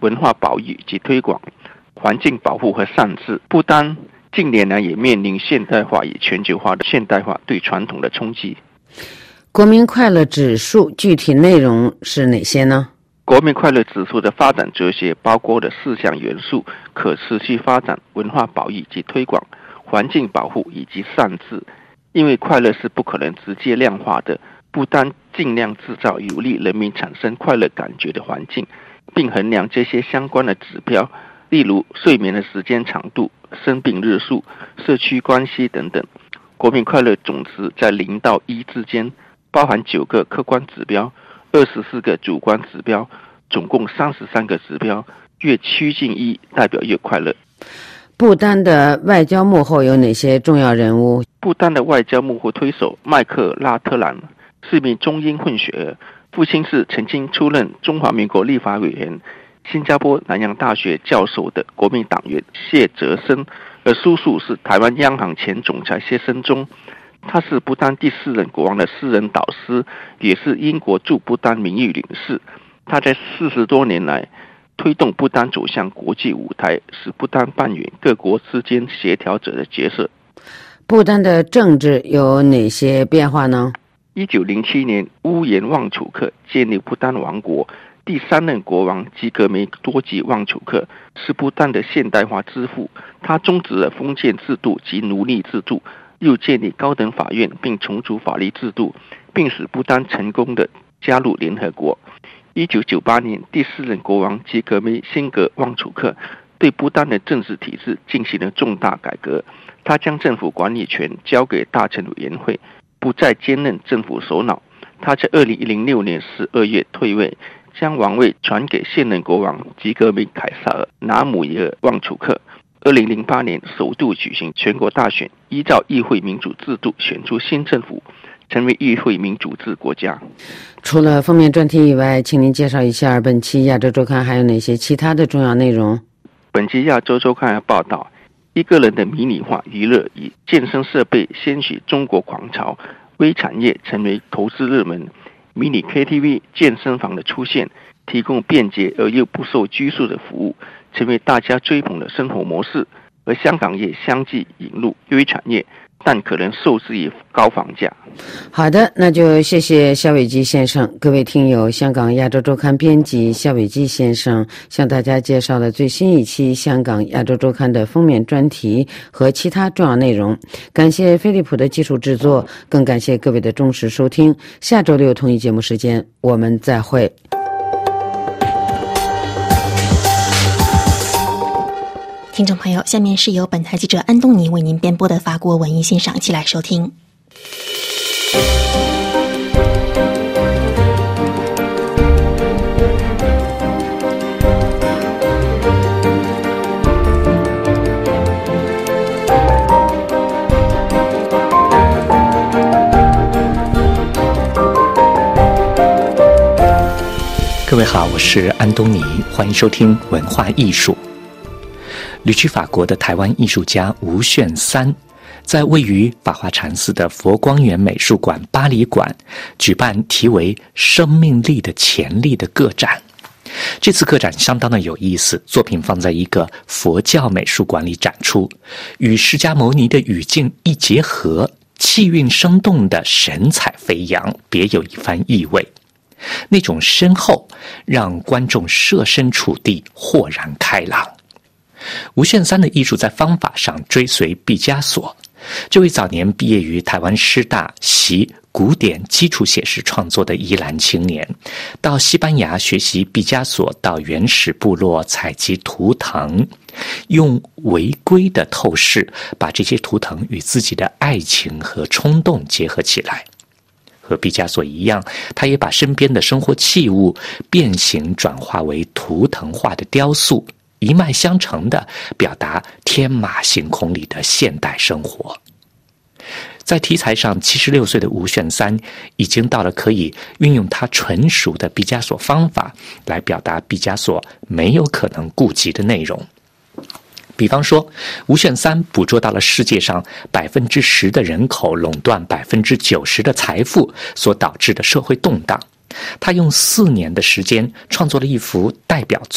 文化保育及推广、环境保护和善治。不丹近年来也面临现代化与全球化的现代化对传统的冲击。 国民快乐指数具体内容是哪些呢？ 国民快乐指数的发展哲学包括了四项元素：可持续发展、文化保育及推广、环境保护以及善治。因为快乐是不可能直接量化的，不单尽量制造有利人民产生快乐感觉的环境，并衡量这些相关的指标，例如睡眠的时间长度、生病日数、社区关系等等。国民快乐总值在零到一之间，包含九个客观指标、二十四个主观指标，总共三十三个指标，越趋近一代表越快乐。 不丹的外交幕后有哪些重要人物？ 不丹的外交幕后推手麦克拉特兰是一名中英混血儿，父亲是曾经出任中华民国立法委员、新加坡南洋大学教授的国民党员谢哲生，而叔叔是台湾央行前总裁谢生忠。他是不丹第四任国王的私人导师，也是英国驻不丹名誉领事。他在四十多年来推动不丹走向国际舞台，使不丹扮演各国之间协调者的角色。 不丹的政治有哪些变化呢？ 一九零七年，乌延旺楚克建立不丹王国，第三任国王吉格梅多吉旺楚克是不丹的现代化之父。他终止了封建制度及奴隶制度，又建立高等法院，并重组法律制度，并使不丹成功的加入联合国。一九九八年，第四任国王吉格梅辛格旺楚克对不丹的政治体制进行了重大改革。他将政府管理权交给大臣委员会，不再兼任政府首脑。他在二零零六年十二月退位，将王位传给现任国王吉格梅凯撒尔拿姆耶尔旺楚克。二零零八年首度举行全国大选，依照议会民主制度选出新政府，成为议会民主制国家。 除了封面专题以外，请您介绍一下本期亚洲周刊还有哪些其他的重要内容。 本期亚洲周刊报道，一个人的迷你化娱乐以健身设备掀起中国狂潮，微产业成为投资热门。迷你 K T V 健身房的出现，提供便捷而又不受拘束的服务，成为大家追捧的生活模式。而香港也相继引入微产业，但可能受制于高房价。 好的，那就谢谢夏伟基先生。各位听友，香港亚洲周刊编辑夏伟基先生向大家介绍了最新一期香港亚洲周刊的封面专题和其他重要内容。感谢飞利浦的技术制作，更感谢各位的忠实收听。下周六同一节目时间我们再会。 听众朋友，下面是由本台记者安东尼为您编播的法国文艺欣赏，一起来收听。 各位好，我是安东尼，欢迎收听文化艺术。旅居法国的台湾艺术家吴炫三，在位于法华禅寺的佛光园美术馆巴黎馆举办题为“生命力的潜力”的个展。这次个展相当的有意思，作品放在一个佛教美术馆里展出，与释迦牟尼的语境一结合，气韵生动的神采飞扬，别有一番意味。那种深厚让观众设身处地，豁然开朗。吴炫三的艺术在方法上追随毕加索，这位早年毕业于台湾师大习古典基础写实创作的宜兰青年，到西班牙学习毕加索，到原始部落采集图腾，用违规的透视把这些图腾与自己的爱情和冲动结合起来。和毕加索一样，他也把身边的生活器物变形转化为图腾化的雕塑，一脉相承地表达天马行空里的现代生活。在题材上，七十六岁的吴炫三已经到了可以运用他纯熟的毕加索方法来表达毕加索没有可能顾及的内容。比方说，吴炫三捕捉到了世界上百分之十的人口垄断百分之九十的财富所导致的社会动荡。他用四年的时间创作了一幅代表作，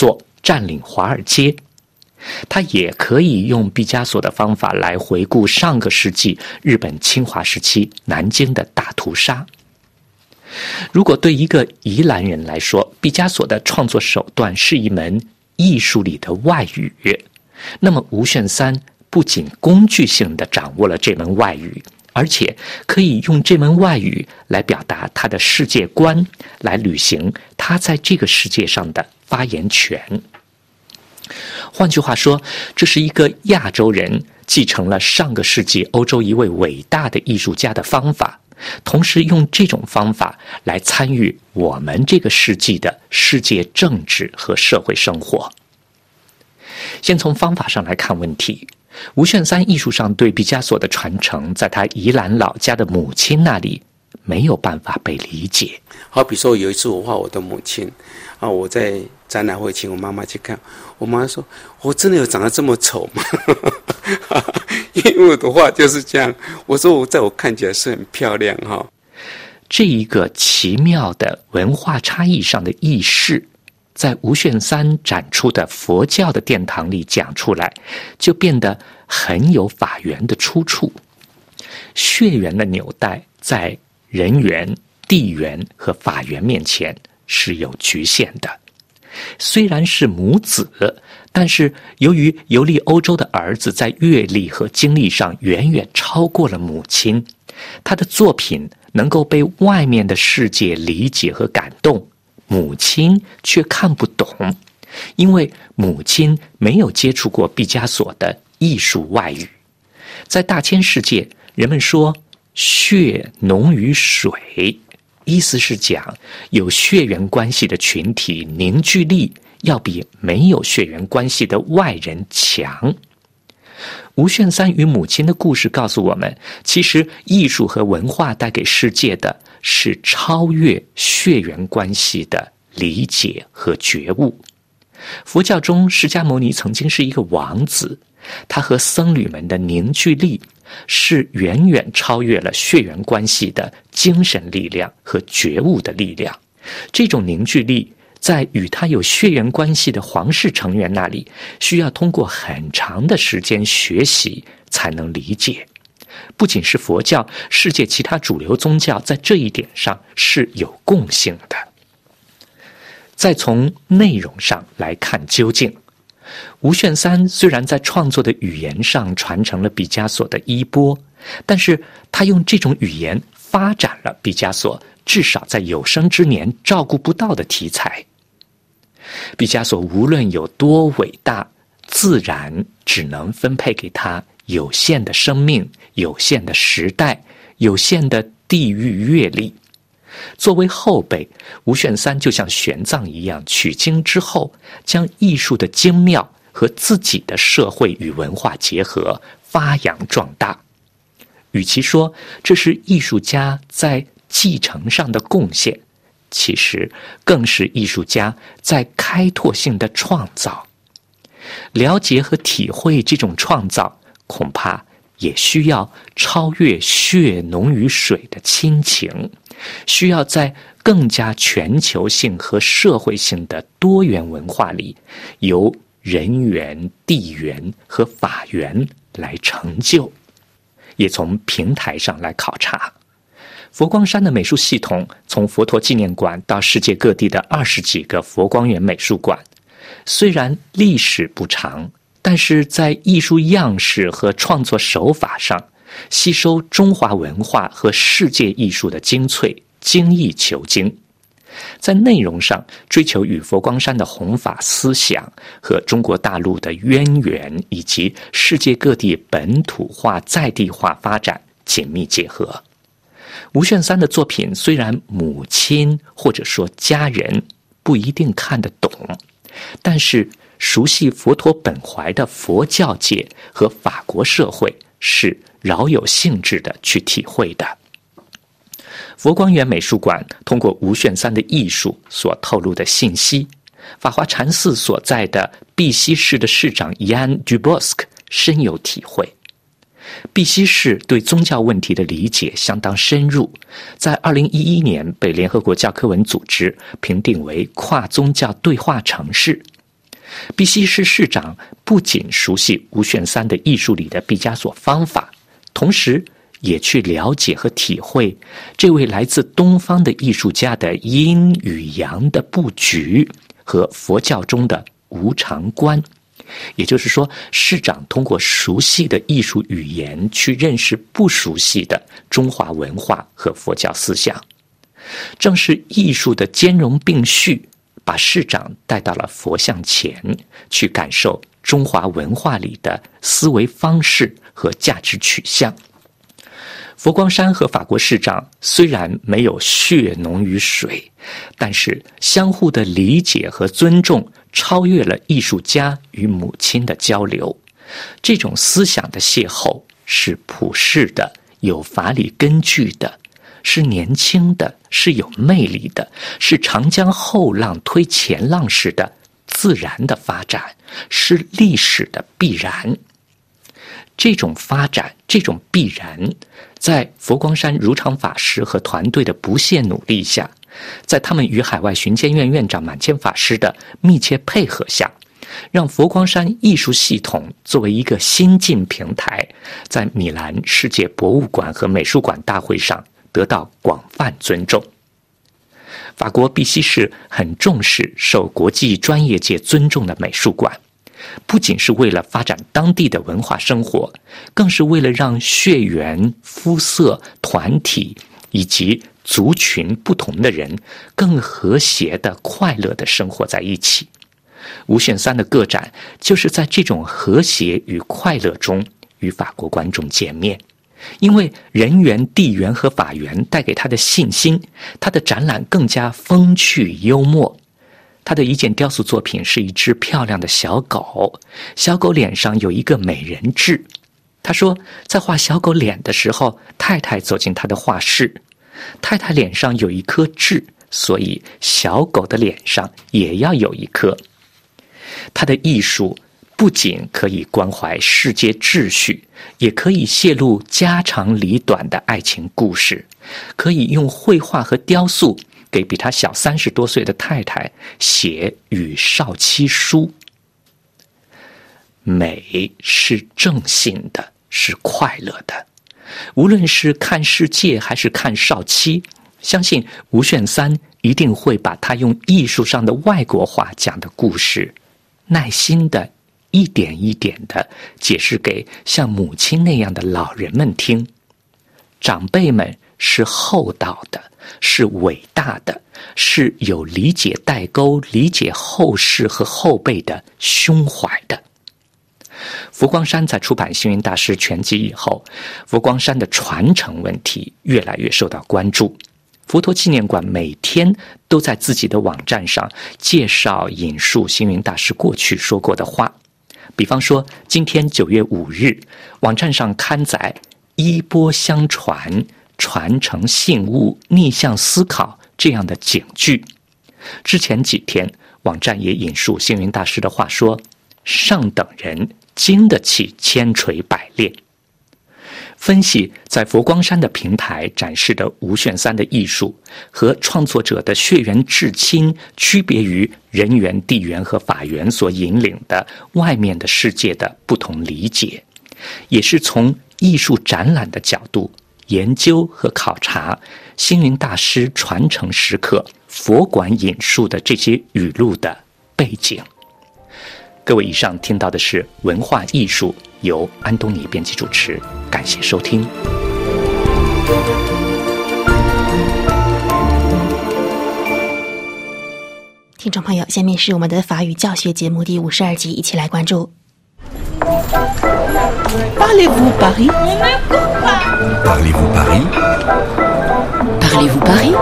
占领华尔街。他也可以用毕加索的方法来回顾上个世纪日本侵华时期南京的大屠杀。如果对一个宜兰人来说，毕加索的创作手段是一门艺术里的外语，那么吴炫三不仅工具性地掌握了这门外语，而且可以用这门外语来表达他的世界观，来履行他在这个世界上的发言权。换句话说，这是一个亚洲人继承了上个世纪欧洲一位伟大的艺术家的方法，同时用这种方法来参与我们这个世纪的世界政治和社会生活。先从方法上来看问题，吴炫三艺术上对毕加索的传承，在他宜兰老家的母亲那里没有办法被理解。 好比说有一次我画我的母亲啊，我在展览会请我妈妈去看，我妈说我真的有长得这么丑吗？因为我的画就是这样，我说我在我看起来是很漂亮哈。 这一个奇妙的文化差异上的意识，在吴炫三展出的佛教的殿堂里讲出来，就变得很有法缘的出处。血缘的纽带在人缘、地缘和法缘面前是有局限的。虽然是母子，但是由于游历欧洲的儿子在阅历和经历上远远超过了母亲，他的作品能够被外面的世界理解和感动，母亲却看不懂，因为母亲没有接触过毕加索的艺术外语。在大千世界，人们说血浓于水，意思是讲有血缘关系的群体凝聚力要比没有血缘关系的外人强。吴炫三与母亲的故事告诉我们，其实艺术和文化带给世界的是超越血缘关系的理解和觉悟。佛教中，释迦牟尼曾经是一个王子，他和僧侣们的凝聚力是远远超越了血缘关系的精神力量和觉悟的力量。这种凝聚力在与他有血缘关系的皇室成员那里，需要通过很长的时间学习才能理解。不仅是佛教，世界其他主流宗教在这一点上是有共性的。再从内容上来看究竟，吴炫三虽然在创作的语言上传承了毕加索的衣钵，但是他用这种语言发展了毕加索至少在有生之年照顾不到的题材。毕加索无论有多伟大，自然只能分配给他有限的生命、有限的时代、有限的地域阅历。作为后辈，吴炫三就像玄奘一样，取经之后，将艺术的精妙和自己的社会与文化结合，发扬壮大。与其说这是艺术家在继承上的贡献，其实更是艺术家在开拓性的创造。了解和体会这种创造，恐怕也需要超越血浓于水的亲情，需要在更加全球性和社会性的多元文化里，由人缘、地缘和法缘来成就。也从平台上来考察，佛光山的美术系统，从佛陀纪念馆到世界各地的二十几个佛光缘美术馆，虽然历史不长，但是在艺术样式和创作手法上，吸收中华文化和世界艺术的精粹，精益求精。在内容上追求与佛光山的弘法思想和中国大陆的渊源，以及世界各地本土化在地化发展紧密结合。吴炫三的作品虽然母亲或者说家人不一定看得懂，但是熟悉佛陀本怀的佛教界和法国社会是饶有兴致的去体会的。佛光缘美术馆通过吴炫三的艺术所透露的信息，法华禅寺所在的碧溪市的市长伊安·杜波斯克深有体会。碧溪市对宗教问题的理解相当深入，在二零一一年被联合国教科文组织评定为跨宗教对话城市。 碧溪市市长不仅熟悉吴炫三的艺术里的毕加索方法，同时也去了解和体会这位来自东方的艺术家的阴与阳的布局和佛教中的无常观。也就是说，市长通过熟悉的艺术语言去认识不熟悉的中华文化和佛教思想。正是艺术的兼容并蓄，把市长带到了佛像前，去感受中华文化里的思维方式和价值取向。佛光山和法国市长虽然没有血浓于水，但是相互的理解和尊重超越了艺术家与母亲的交流。这种思想的邂逅是普世的，有法理根据的，是年轻的，是有魅力的，是长江后浪推前浪式的自然的发展，是历史的必然。这种发展，这种必然，在佛光山如常法师和团队的不懈努力下，在他们与海外巡监院院长满谦法师的密切配合下，让佛光山艺术系统作为一个新晋平台，在米兰世界博物馆和美术馆大会上得到广泛尊重。法国碧溪市很重视受国际专业界尊重的美术馆，不仅是为了发展当地的文化生活，更是为了让血缘、肤色、团体以及族群不同的人更和谐的、快乐的生活在一起。吴炫三的个展就是在这种和谐与快乐中与法国观众见面。因为人缘、地缘和法缘带给他的信心，他的展览更加风趣幽默。他的一件雕塑作品是一只漂亮的小狗，小狗脸上有一个美人痣。他说，在画小狗脸的时候，太太走进他的画室，太太脸上有一颗痣，所以小狗的脸上也要有一颗。他的艺术不仅可以关怀世界秩序，也可以泄露家长里短的爱情故事，可以用绘画和雕塑给比他小三十多岁的太太写与少妻书。美是正性的，是快乐的。无论是看世界还是看少妻，相信吴炫三一定会把他用艺术上的外国话讲的故事，耐心的一点一点的解释给像母亲那样的老人们听。长辈们是厚道的，是伟大的，是有理解代沟、理解后世和后辈的胸怀的。佛光山在出版星云大师全集以后，佛光山的传承问题越来越受到关注。佛陀纪念馆每天都在自己的网站上介绍引述星云大师过去说过的话。比方说，今天九月五日，网站上刊载衣钵相传、传承信物、逆向思考这样的警句。之前几天，网站也引述星云大师的话说，上等人经得起千锤百炼。分析在佛光山的平台展示的吴炫三的艺术和创作者的血缘至亲区别于人缘、地缘和法缘所引领的外面的世界的不同理解，也是从艺术展览的角度研究和考察星云大师传承时刻佛馆引述的这些语录的背景。各位，以上听到的是文化艺术，由安东尼编辑主持，感谢收听。 听众朋友，下面是我们的法语教学节目第五十二集，一起来关注。 Parlez-vous Paris? Parlez-vous Paris? Parlez-vous Paris?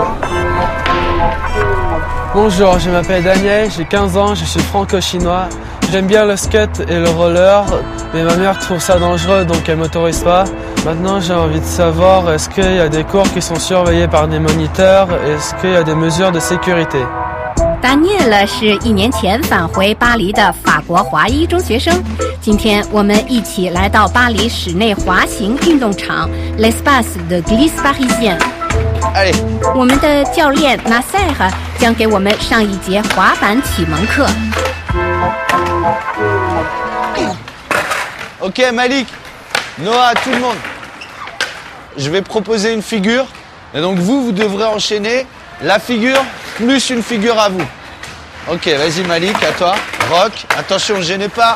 Bonjour, je m'appelle Daniel, j'ai quinze ans, je suis franco-chinois. J'aime bien le skate et le roller, mais ma mère trouve ça dangereux, donc elle m'autorise pas. Maintenant, j'ai envie de savoir, est-ce qu'il y a des cours qui sont surveillés par des moniteurs? Est-ce qu'il y a des mesures de sécurité? 达涅勒是一年前返回巴黎的法国华裔中学生。今天我们一起来到巴黎室内滑行运动场 L'Espace de Glisse Parisien。我们的教练 Nasser 将给我们上一节滑板启蒙课。 Ok, Malik, Noah, tout le monde. Je vais proposer une figure. Et donc vous, vous devrez enchaîner la figure plus une figure à vous. Ok, vas-y Malik, à toi. Rock, attention, ne gênez pas.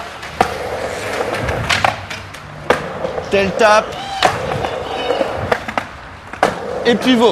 Tel tape. Et pivot.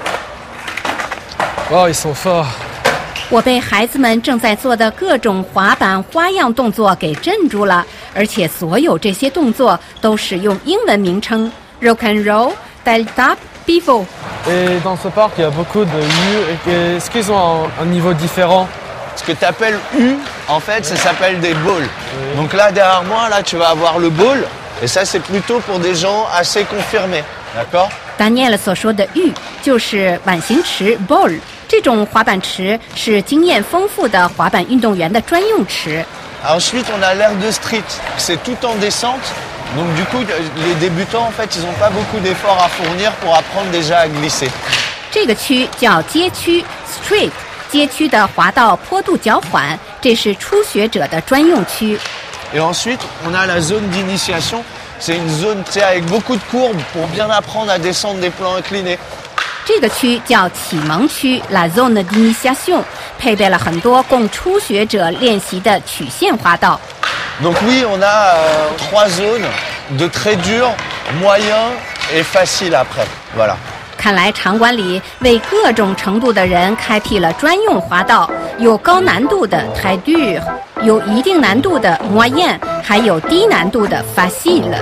Oh, ils sont forts. 我被孩子们正在做的各种滑板花样动作给镇住了，而且所有这些动作都使用英文名称 rock and roll, tel tap, pivot. Et dans ce parc, il y a beaucoup de U. Est-ce qu'ils ont un, un niveau différent? Ce que tu appelles U, en fait, ça s'appelle des balls. Oui. Donc là, derrière moi, là, tu vas avoir le ball. Et ça, c'est plutôt pour des gens assez confirmés. D'accord? Daniel 所说的 U 就是碗形池 ball。这种滑板池是经验丰富的滑板运动员的专用池。 Ensuite, on a l'air de street. C'est tout en descente. Donc du coup, les débutants, en fait, ils n'ont pas beaucoup d'efforts à fournir pour apprendre déjà à glisser. 这个区叫街区 street， 街区的滑道坡度较缓，这是初学者的专用区。 Et ensuite, on a la zone d'initiation. C'est une zone, tu sais, avec beaucoup de courbes pour bien apprendre à descendre des plans inclinés. 这个区叫启蒙区 La Zone d'Initiation， 配备了很多供初学者练习的曲线滑道。 Donc oui, on a euh, trois zones de très dur, moyen et facile après. Voilà. 看来场馆里为各种程度的人开辟了专用滑道，有高难度的 très dur， 有一定难度的 moyen， 还有低难度的 facile。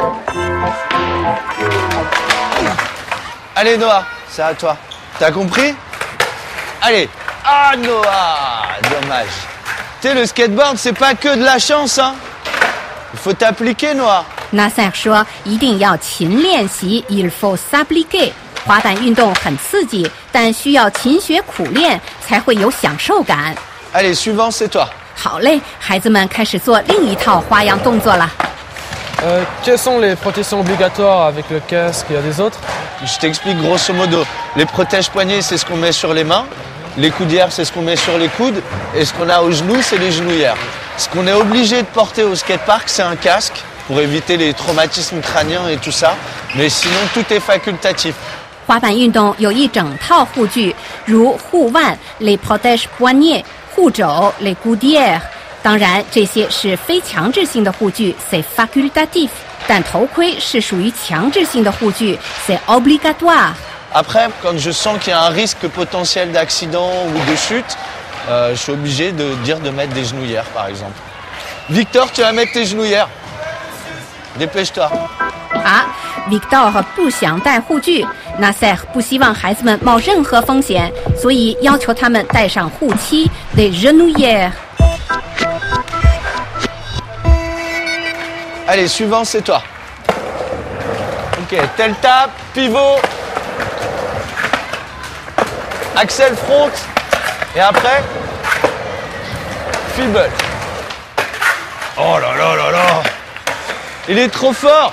Allez Noah, c'est à toi. T'as compris? Allez. Ah Noah, dommage. Tu sais, le skateboard, c'est pas que de la chance, hein. Il faut t'appliquer, Noah. Nasser 说一定要勤练习 il faut s'appliquer。滑板运动很刺激，但需要勤学苦练才会有享受感。 Allez, suivant, c'est toi. 好嘞，孩子们开始做另一套花样动作了。 Euh, quelles sont les protections obligatoires avec le casque? Il y a des autres? Je t'explique grosso modo. Les protèges poignets, c'est ce qu'on met sur les mains. Les coudières, c'est ce qu'on met sur les coudes. Et ce qu'on a aux genoux, c'est les genouillères. Ce qu'on est obligé de porter au skatepark, c'est un casque pour éviter les traumatismes crâniens et tout ça. Mais sinon, tout est facultatif. 滑板运动有一整套护具，如护腕 les protèges poignets， 护肘 les coudières。当然，这些是非强制性的护具 c'est facultatif， 但头盔是属于强制性的护具 c'est obligatoire。 Après, quand je sens qu'il y a un risque potentiel d'accident ou de chute, euh, je suis obligé de dire de mettre des genouillères, par exemple. Victor, tu vas mettre tes genouillères. Dépêche-toi. 啊 Victor 不想戴护具 Nasser 不希望孩子们冒任何风险，所以要求他们戴上护膝 les genouillères。 Allez, suivant, c'est toi. Ok, tel tap, pivot, axel front, et après, fibble. Oh là là là là, il est trop fort.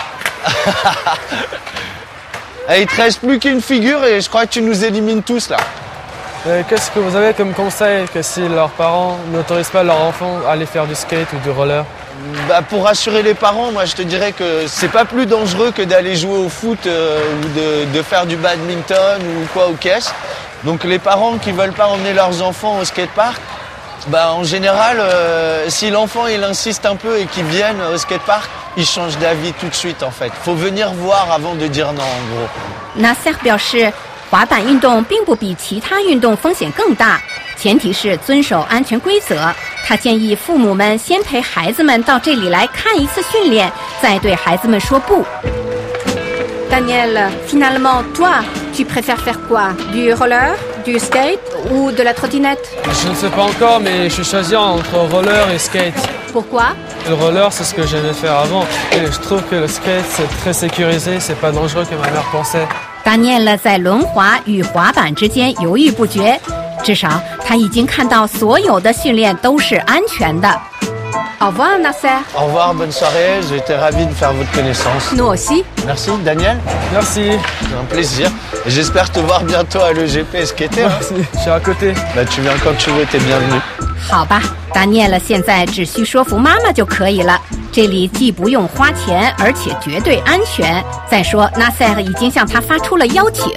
Il te reste plus qu'une figure et je crois que tu nous élimines tous là. Euh, Qu'est-ce que vous avez comme conseil que si leurs parents n'autorisent pas leurs enfants à aller faire du skate ou du roller? Bah, pour rassurer les parents, moi je te dirais que c'est pas plus dangereux que d'aller jouer au foot euh, ou de, de faire du badminton ou quoi au caisse. Donc les parents qui veulent pas emmener leurs enfants au skatepark, bah en général, euh, si l'enfant il insiste un peu et qu'il vienne au skatepark, il change d'avis tout de suite en fait. Faut venir voir avant de dire non en gros. Nasser 表示，滑板运动并不比其他运动风险更大，前提是遵守安全规则。他建议父母们先陪孩子们到这里来看一次训练，再对孩子们说不。Daniel, finalement, toi, tu préfères faire quoi? Du roller, du skate ou de la trottinette? Je ne sais pas encore, mais je suis choisi entre roller et skate. Pourquoi? Le roller, c'est ce que j'aimais faire avant. Et je trouve que le skate, c'est très sécurisé, c'est pas dangereux comme ma mère pensait. Daniel 在轮滑与滑板之间犹豫不决，至少他已经看到所有的训练都是安全的。Au revoir, Nasser. Au revoir, bonne soirée. J'ai été ravi de faire votre connaissance. Nous aussi. Merci, Daniel. Merci. C'est un plaisir. Et j'espère te voir bientôt à l'E G P skater. Merci, je suis à côté. Bah, tu viens quand tu veux, t'es bienvenu. 好吧。 达尼埃勒现在只需说服妈妈就可以了，这里既不用花钱，而且绝对安全。再说，纳赛尔已经向他发出了邀请。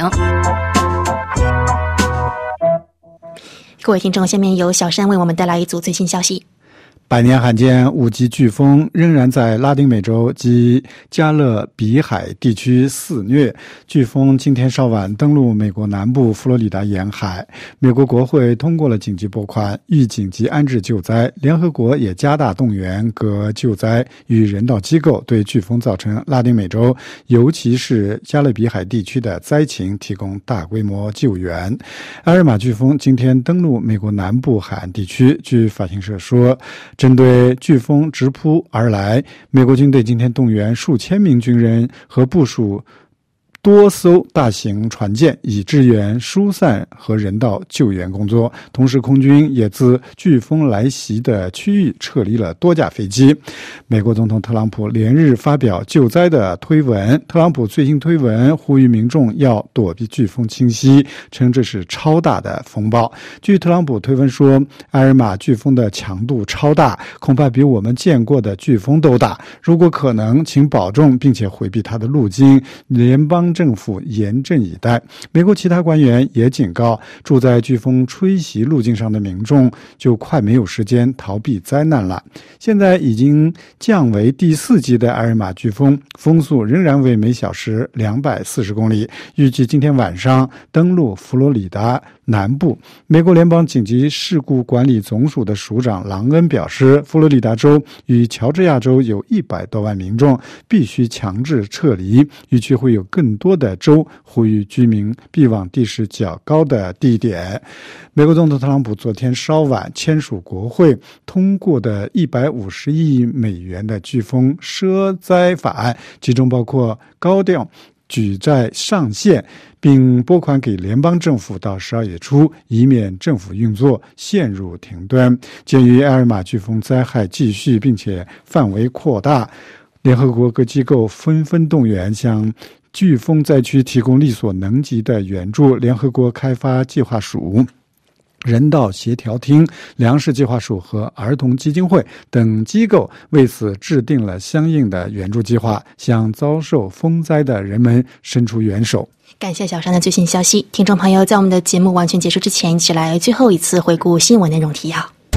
各位听众，下面由小山为我们带来一组最新消息。 百年罕见五级飓风仍然在拉丁美洲及加勒比海地区肆虐。飓风今天稍晚登陆美国南部佛罗里达沿海，美国国会通过了紧急拨款，欲紧急安置救灾。联合国也加大动员各救灾与人道机构对飓风造成拉丁美洲，尤其是加勒比海地区的灾情提供大规模救援。埃尔玛飓风今天登陆美国南部海岸地区，据法新社说，针对飓风直扑而来，美国军队今天动员数千名军人和部署多艘大型船舰，以支援疏散和人道救援工作。同时，空军也自飓风来袭的区域撤离了多架飞机。美国总统特朗普连日发表救灾的推文，特朗普最新推文呼吁民众要躲避飓风侵袭，称这是超大的风暴。据特朗普推文说，埃尔玛飓风的强度超大，恐怕比我们见过的飓风都大。如果可能，请保重并且回避它的路径。联邦政府严阵以待。美国其他官员也警告，住在飓风吹袭路径上的民众就快没有时间逃避灾难了。现在已经降为第四级的埃尔玛飓风，风速仍然为每小时两百四十公里，预计今天晚上登陆佛罗里达南部。美国联邦紧急事故管理总署的署长朗恩表示，佛罗里达州与乔治亚州有一百多万民众必须强制撤离，预期会有更多的州呼吁居民避往地势较高的地点。美国总统特朗普昨天稍晚签署国会通过的一百五十亿美元的飓风赊灾法案，其中包括高调举债上限，并拨款给联邦政府到十二月初，以免政府运作陷入停顿。鉴于埃尔玛飓风灾害继续并且范围扩大，联合国各机构纷纷动员向飓风灾区提供力所能及的援助。联合国开发计划署、人道协调厅、粮食计划署和儿童基金会等机构为此制定了相应的援助计划，向遭受风灾的人们伸出援手。 感谢小山的最新消息。听众朋友，在我们的节目完全结束之前，一起来最后一次回顾新闻内容提要。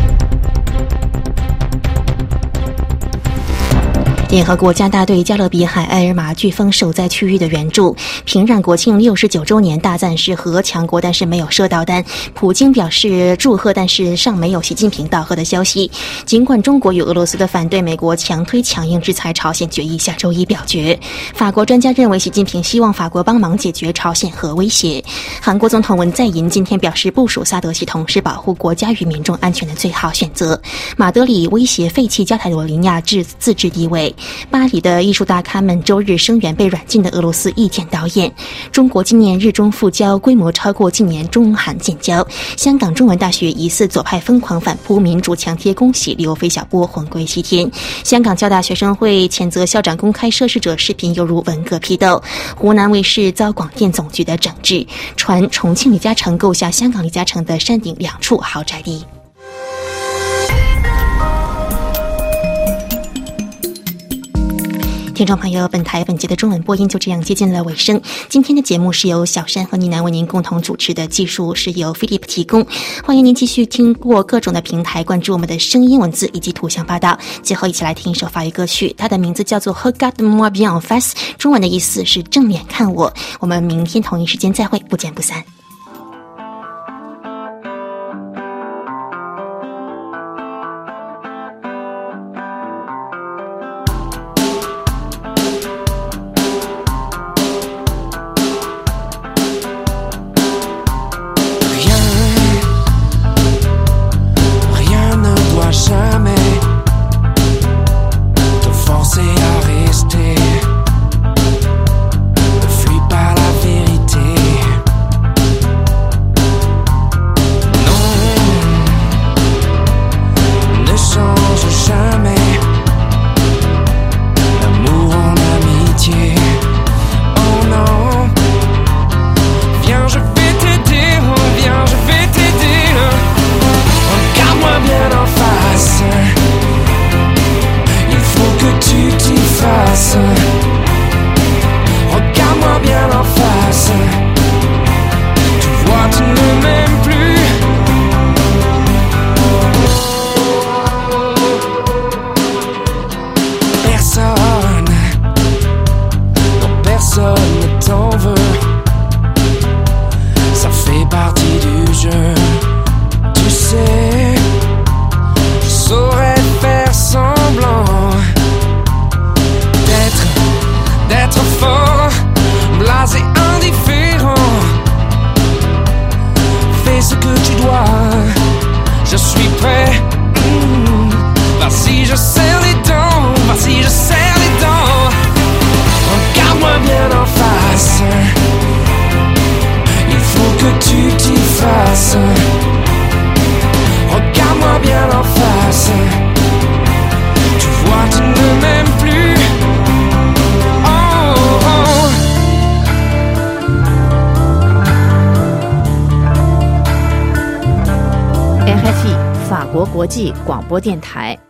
联合国加大对加勒比海埃尔玛飓风受灾区域的援助。平壤国庆六十九周年大赞是核强国，但是没有射导弹。普京表示祝贺，但是尚没有习近平道贺的消息。尽管中国与俄罗斯的反对，美国强推强硬制裁朝鲜决议下周一表决。法国专家认为，习近平希望法国帮忙解决朝鲜核威胁。韩国总统文在寅今天表示，部署萨德系统是保护国家与民众安全的最好选择。马德里威胁废弃加泰罗尼亚自自治地位。巴黎的艺术大咖们周日声援被软禁的俄罗斯意见导演。中国今年日中复交规模超过近年中韩建交。香港中文大学疑似左派疯狂反扑，民主强贴恭喜刘飞小波魂归西天。香港交大学生会谴责校长公开涉事者视频犹如文革批斗。湖南卫视遭广电总局的整治，传重庆李嘉诚购下香港李嘉诚的山顶两处豪宅地。听众朋友，本台本节的中文播音就这样接近了尾声。今天的节目是由小山和妮南为您共同主持的，技术是由 Philip 提供。欢迎您继续听过各种的平台，关注我们的声音文字以及图像报道。最后一起来听一首法语歌曲，它的名字叫做 Regarde-moi bien en face， 中文的意思是正脸看我。我们明天同一时间再会，不见不散。 Ne fuis pas la vérité. d'être fort, blasé, indifférent. Fais ce que tu dois, je suis prêt. Mmh. Vas-y, je serre les dents, vas-y, je serre les dents. Regarde-moi bien en face, il faut que tu t'y fasses. Regarde-moi bien en face, tu vois, tu ne m'aimes plus. Oh, oh. R F I 法国国际广播电台。